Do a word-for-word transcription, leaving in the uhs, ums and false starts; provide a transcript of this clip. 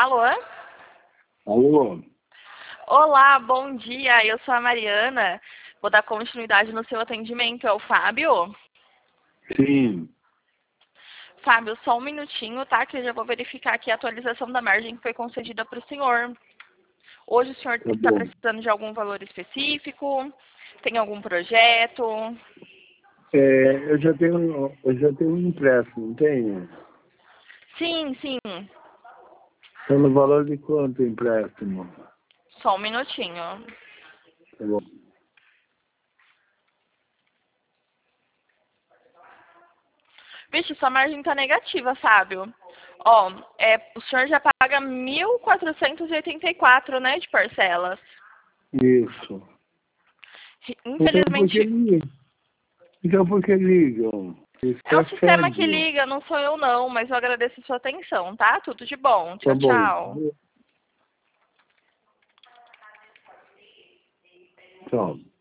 Alô? Alô? Olá, bom dia. Eu sou a Mariana. Vou dar continuidade no seu atendimento. É o Fábio? Sim. Fábio, só um minutinho, tá? Que eu já vou verificar aqui a atualização da margem que foi concedida para o senhor. Hoje o senhor Tá está bom. precisando de algum valor específico? Tem algum projeto? É, eu já tenho, eu já tenho um empréstimo, não tenho? Sim, sim. Tá no valor de quanto o empréstimo? Só um minutinho. Tá bom. Vixe, sua margem tá negativa, Fábio. Ó, é, o senhor já paga mil quatrocentos e oitenta e quatro, né, de parcelas. Isso. Então por que Infelizmente, ligam? Então por que ligam? Isso é o é sistema que sério. liga, não sou eu não, mas eu agradeço a sua atenção, tá? Tudo de bom. Tá Tchau, bom. tchau. Tchau.